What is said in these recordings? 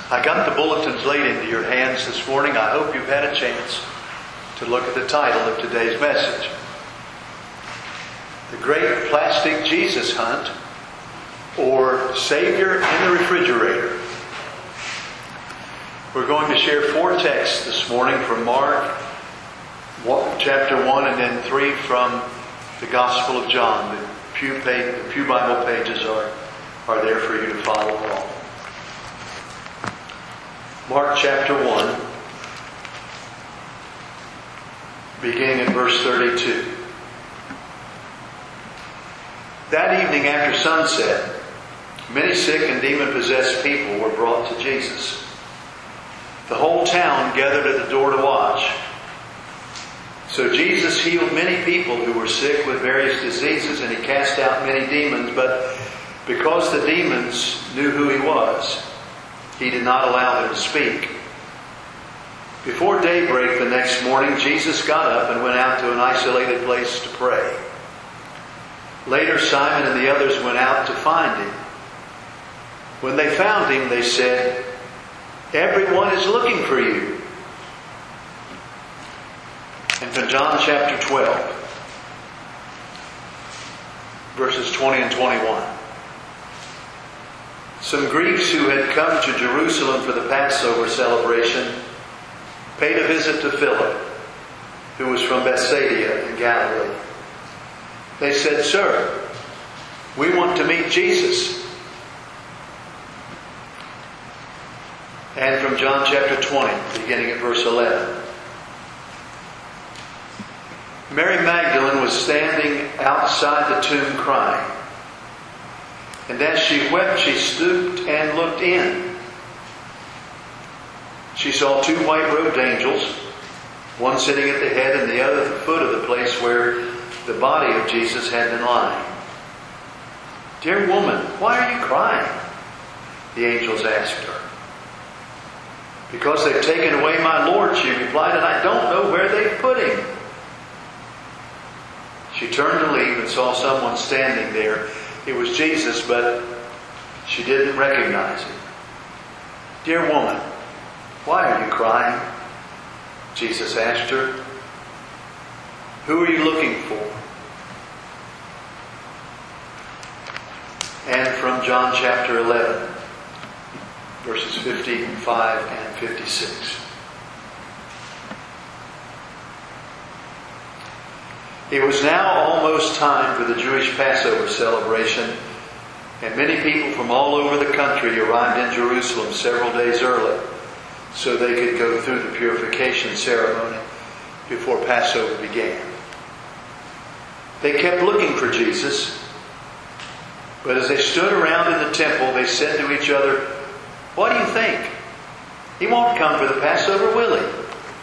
I got the bulletins laid into your hands this morning. I hope you've had a chance to look at the title of today's message. The Great Plastic Jesus Hunt, or Savior in the Refrigerator. We're going to share 4 texts this morning from Mark chapter 1 and then 3 from the Gospel of John. The Pew Bible pages are there for you to follow along. Mark chapter 1, beginning in verse 32. That evening after sunset, many sick and demon-possessed people were brought to Jesus. The whole town gathered at the door to watch. So Jesus healed many people who were sick with various diseases, and He cast out many demons, but because the demons knew who He was, He did not allow them to speak. Before daybreak the next morning, Jesus got up and went out to an isolated place to pray. Later, Simon and the others went out to find Him. When they found Him, they said, "Everyone is looking for you." And from John chapter 12, verses 20 and 21. Some Greeks who had come to Jerusalem for the Passover celebration paid a visit to Philip, who was from Bethsaida in Galilee. They said, "Sir, we want to meet Jesus." And from John chapter 20, beginning at verse 11. Mary Magdalene was standing outside the tomb crying. And as she wept, she stooped and looked in. She saw 2 white-robed angels, one sitting at the head and the other at the foot of the place where the body of Jesus had been lying. "Dear woman, why are you crying?" the angels asked her. "Because they've taken away my Lord," she replied, "and I don't know where they've put Him." She turned to leave and saw someone standing there. It was Jesus, but she didn't recognize Him. "Dear woman, why are you crying?" Jesus asked her. "Who are you looking for?" And from John chapter 11, verses 55 and 56. It was now almost time for the Jewish Passover celebration, and many people from all over the country arrived in Jerusalem several days early so they could go through the purification ceremony before Passover began. They kept looking for Jesus, but as they stood around in the temple, they said to each other, "What do you think? He won't come for the Passover, will He?"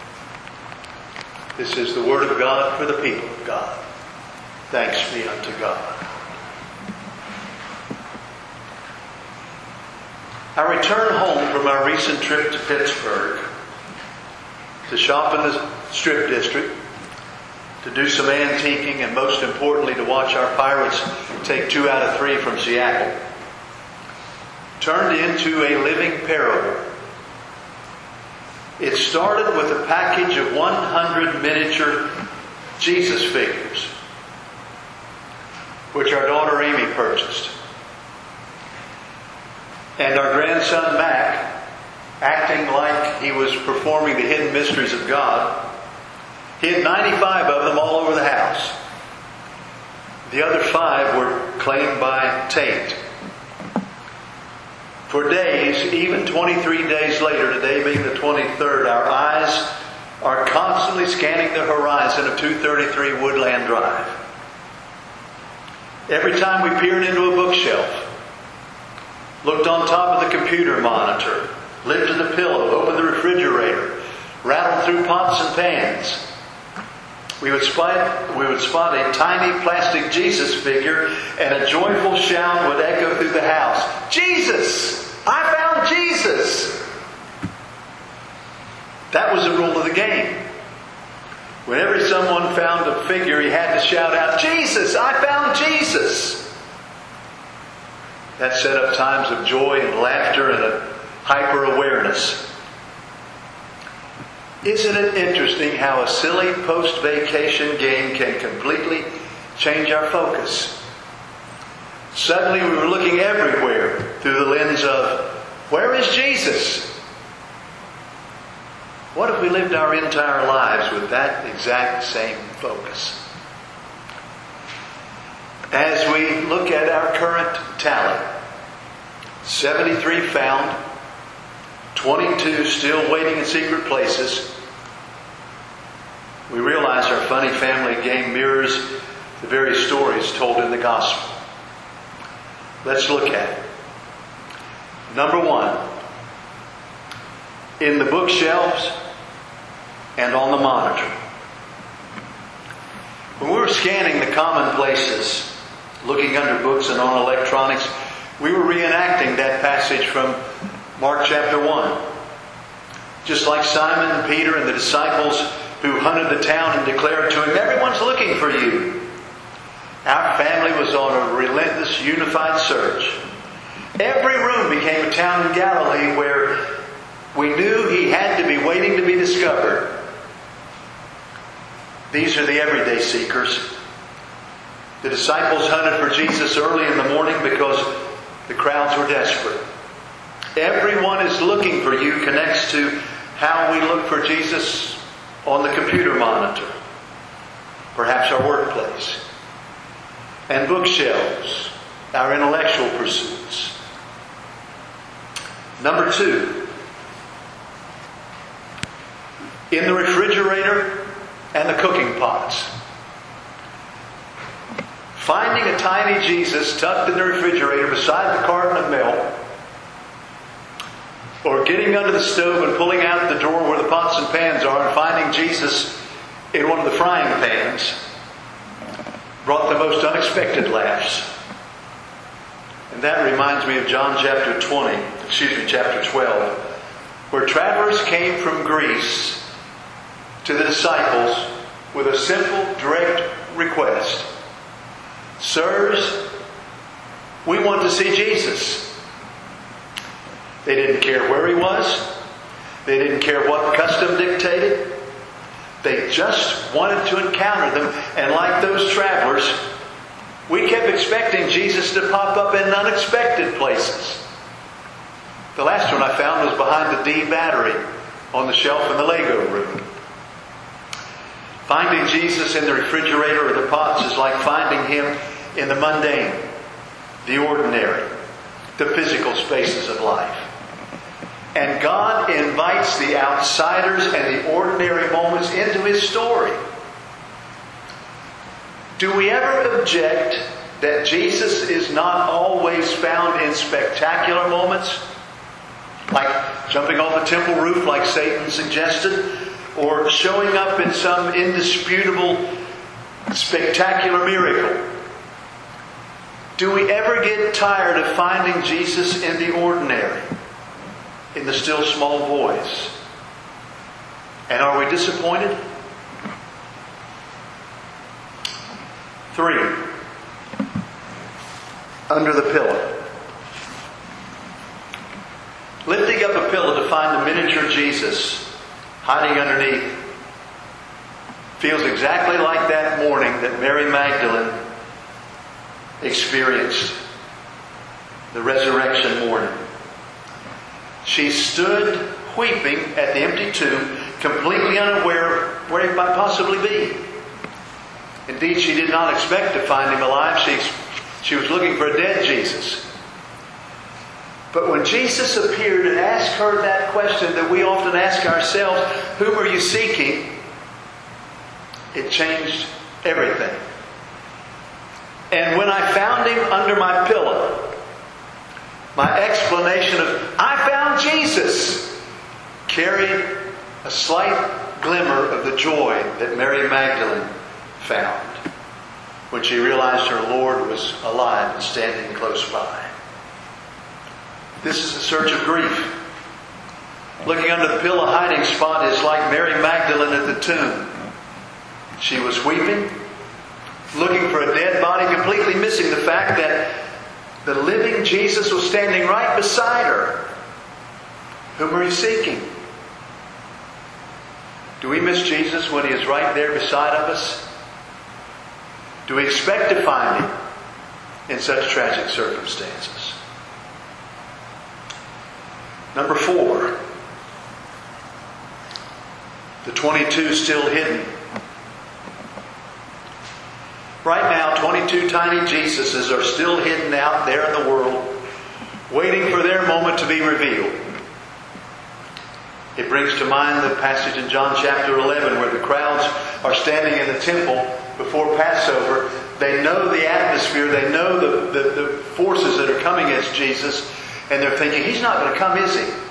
This is the word of God for the people of God. Thanks be unto God. I returned home from our recent trip to Pittsburgh to shop in the Strip District, to do some antiquing, and most importantly to watch our Pirates take 2 out of 3 from Seattle. Turned into a living parable. It started with a package of 100 miniature Jesus figures, which our daughter Amy purchased. And our grandson Mac, acting like he was performing the hidden mysteries of God, hid 95 of them all over the house. The other 5 were claimed by Tate. For days, even 23 days later, today being the 23rd, our eyes are constantly scanning the horizon of 233 Woodland Drive. Every time we peered into a bookshelf, looked on top of the computer monitor, lifted the pillow, opened the refrigerator, rattled through pots and pans, we would spot a tiny plastic Jesus figure, and a joyful shout would echo through the house. "Jesus! I found Jesus!" That was the rule of the game. Whenever someone found a figure, he had to shout out, "Jesus! I found Jesus!" That set up times of joy and laughter and a hyper-awareness. Isn't it interesting how a silly post-vacation game can completely change our focus? Suddenly we were looking everywhere through the lens of, where is Jesus? What if we lived our entire lives with that exact same focus? As we look at our current tally, 73 found, 22 still waiting in secret places, we realize our funny family game mirrors the very stories told in the gospel. Let's look at it. Number 1, in the bookshelves and on the monitor. When we were scanning the common places, looking under books and on electronics, we were reenacting that passage from Mark chapter 1. Just like Simon and Peter and the disciples who hunted the town and declared to him, everyone's looking for you. Our family was on a relentless, unified search. Every room became a town in Galilee where we knew he had to be waiting to be discovered. These are the everyday seekers. The disciples hunted for Jesus early in the morning because the crowds were desperate. Everyone is looking for you connects to how we look for Jesus on the computer monitor, perhaps our workplace, and bookshelves, our intellectual pursuits. Number 2, in the refrigerator and the cooking pots. Finding a tiny Jesus tucked in the refrigerator beside the carton of milk, or getting under the stove and pulling out the drawer where the pots and pans are and finding Jesus in one of the frying pans brought the most unexpected laughs. And that reminds me of John chapter 12, where travelers came from Greece to the disciples with a simple, direct request. Sirs, we want to see Jesus. They didn't care where he was. They didn't care what custom dictated. They just wanted to encounter them. And like those travelers, we kept expecting Jesus to pop up in unexpected places. The last one I found was behind the D battery on the shelf in the Lego room. Finding Jesus in the refrigerator or the pots is like finding Him in the mundane, the ordinary, the physical spaces of life. And God invites the outsiders and the ordinary moments into His story. Do we ever object that Jesus is not always found in spectacular moments? Like jumping off a temple roof like Satan suggested? Or showing up in some indisputable, spectacular miracle? Do we ever get tired of finding Jesus in the ordinary? In the still small voice? And are we disappointed? 3, under the pillow. Lifting up a pillow to find the miniature Jesus hiding underneath feels exactly like that morning that Mary Magdalene experienced, the resurrection morning. She stood weeping at the empty tomb, completely unaware of where he might possibly be. Indeed, she did not expect to find him alive. She was looking for a dead Jesus. But when Jesus appeared and asked her that question that we often ask ourselves, whom are you seeking? It changed everything. And when I found him under my pillow, my explanation of, I found Jesus, carried a slight glimmer of the joy that Mary Magdalene found when she realized her Lord was alive and standing close by. This is a search of grief. Looking under the pillow hiding spot is like Mary Magdalene at the tomb. She was weeping, looking for a dead body, completely missing the fact that the living Jesus was standing right beside her. Whom are you seeking? Do we miss Jesus when He is right there beside of us? Do we expect to find Him in such tragic circumstances? Number 4, the 22 still hidden. Right now, 22 tiny Jesuses are still hidden out there in the world, waiting for their moment to be revealed. It brings to mind the passage in John chapter 11 where the crowds are standing in the temple before Passover. They know the atmosphere, they know the forces that are coming against Jesus, and they're thinking, He's not going to come, is He?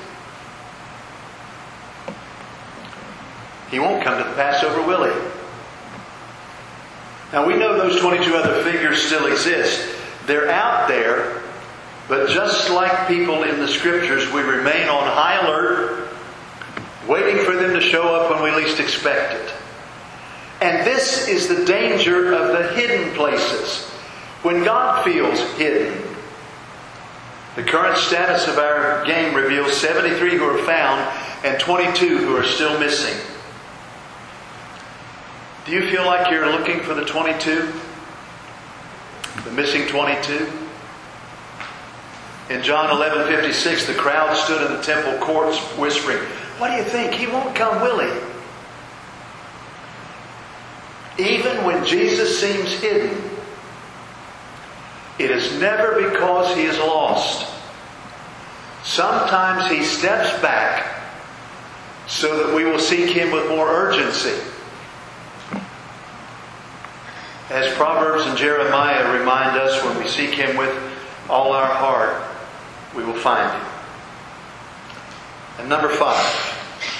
He won't come to the Passover, will He? Now we know those 22 other figures still exist. They're out there, but just like people in the Scriptures, we remain on high alert, waiting for them to show up when we least expect it. And this is the danger of the hidden places. When God feels hidden. The current status of our game reveals 73 who are found and 22 who are still missing. Do you feel like you're looking for the 22? The missing 22? In John 11:56, the crowd stood in the temple courts whispering, "What do you think? He won't come, will He?" Even when Jesus seems hidden, it is never because He is lost. Sometimes He steps back so that we will seek Him with more urgency. As Proverbs and Jeremiah remind us, when we seek Him with all our heart, we will find Him. And number 5,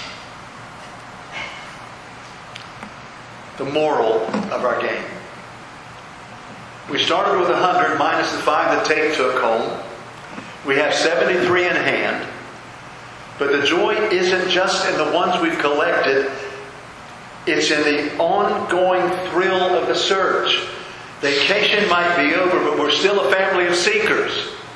the moral of our game. We started with 100 minus the 5 that Tate took home. We have 73 in hand. But the joy isn't just in the ones we've collected. It's in the ongoing thrill of the search. Vacation might be over, but we're still a family of seekers.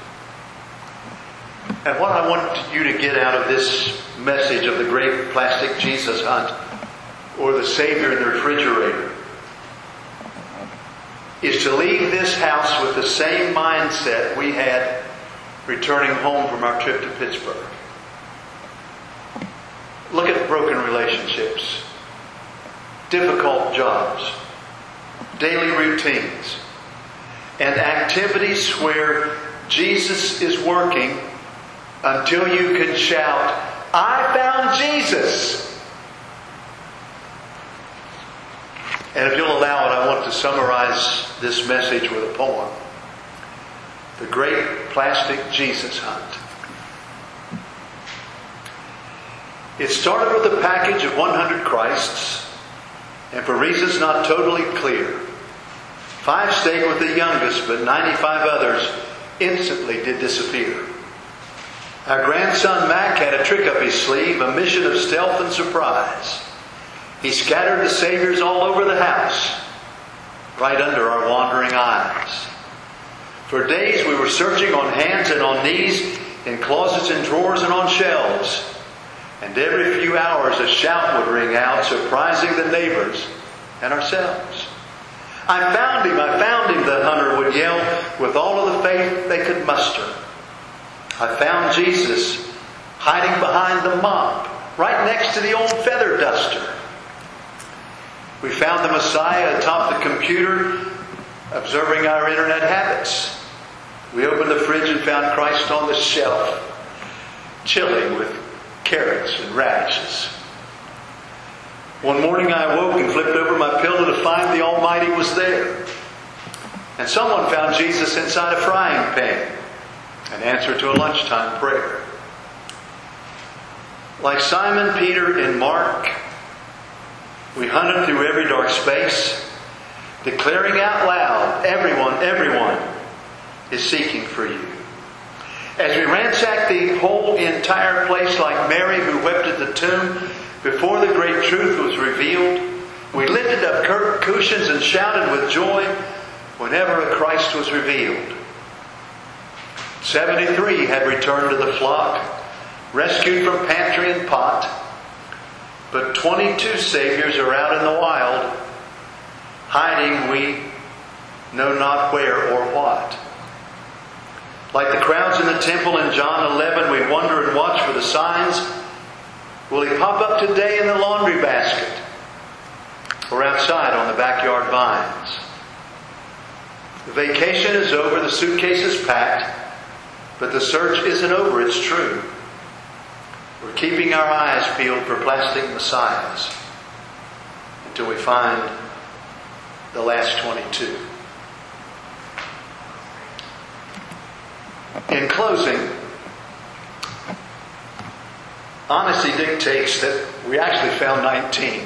And what I want you to get out of this message of the great plastic Jesus hunt, or the Savior in the refrigerator, is to leave this house with the same mindset we had returning home from our trip to Pittsburgh. Look at broken relationships, difficult jobs, daily routines, and activities where Jesus is working until you can shout, "I found Jesus!" And if you'll allow it, I want to summarize this message with a poem. The Great Plastic Jesus Hunt. It started with a package of 100 Christs, and for reasons not totally clear, 5 stayed with the youngest, but 95 others instantly did disappear. Our grandson Mac had a trick up his sleeve, a mission of stealth and surprise. He scattered the Saviors all over the house, right under our wandering eyes. For days we were searching on hands and on knees, in closets and drawers and on shelves. And every few hours a shout would ring out, surprising the neighbors and ourselves. I found him, the hunter would yell with all of the faith they could muster. I found Jesus hiding behind the mop, right next to the old feather duster. We found the Messiah atop the computer, observing our internet habits. We opened the fridge and found Christ on the shelf, chilling with carrots and radishes. One morning I awoke and flipped over my pillow to find the Almighty was there. And someone found Jesus inside a frying pan, an answer to a lunchtime prayer. Like Simon Peter in Mark, we hunted through every dark space, declaring out loud, everyone is seeking for you. As we ransacked the whole entire place like Mary who wept at the tomb before the great truth was revealed, we lifted up cushions and shouted with joy whenever a Christ was revealed. 73 had returned to the flock, rescued from pantry and pot. But 22 saviors are out in the wild, hiding we know not where or what. Like the crowds in the temple in John 11, we wonder and watch for the signs. Will he pop up today in the laundry basket or outside on the backyard vines? The vacation is over, the suitcase is packed, but the search isn't over, it's true. We're keeping our eyes peeled for plastic messiahs until we find the last 22. In closing, honesty dictates that we actually found 19.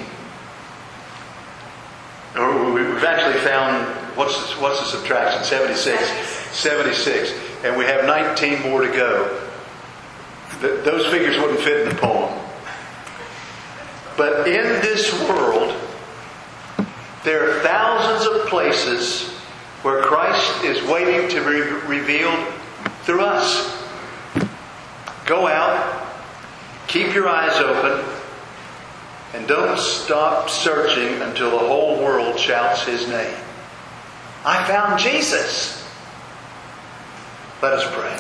Or we've actually found, what's the subtraction? 76. 76. And we have 19 more to go. Those figures wouldn't fit in the poem. But in this world, there are thousands of places where Christ is waiting to be revealed through us. Go out, keep your eyes open, and don't stop searching until the whole world shouts His name. I found Jesus. Let us pray.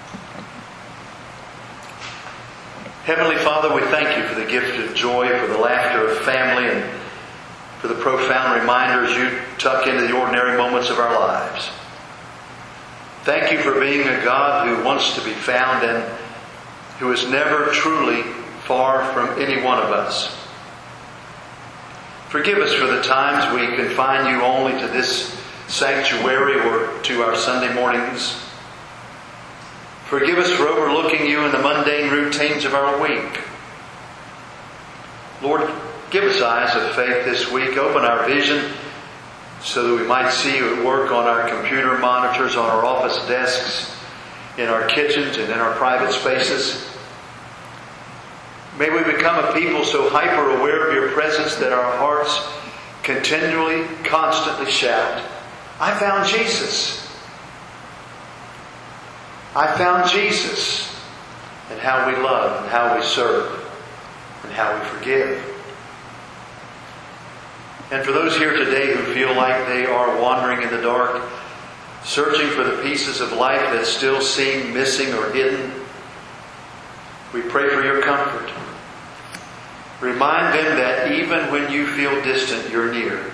Heavenly Father, we thank You for the gift of joy, for the laughter of family, and for the profound reminders You tuck into the ordinary moments of our lives. Thank You for being a God who wants to be found and who is never truly far from any one of us. Forgive us for the times we confine You only to this sanctuary or to our Sunday mornings. Forgive us for overlooking You in the mundane routines of our week. Lord, give us eyes of faith this week. Open our vision so that we might see You at work on our computer monitors, on our office desks, in our kitchens, and in our private spaces. May we become a people so hyper aware of Your presence that our hearts continually, constantly shout, I found Jesus. I found Jesus. And how we love, and how we serve, and how we forgive. And for those here today who feel like they are wandering in the dark, searching for the pieces of life that still seem missing or hidden, we pray for Your comfort. Remind them that even when you feel distant, You're near.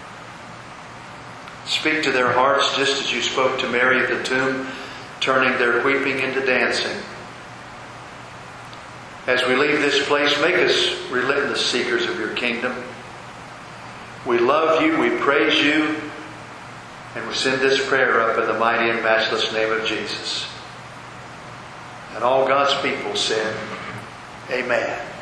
Speak to their hearts just as You spoke to Mary at the tomb, turning their weeping into dancing. As we leave this place, make us relentless seekers of Your kingdom. We love You, we praise You, and we send this prayer up in the mighty and matchless name of Jesus. And all God's people said, Amen.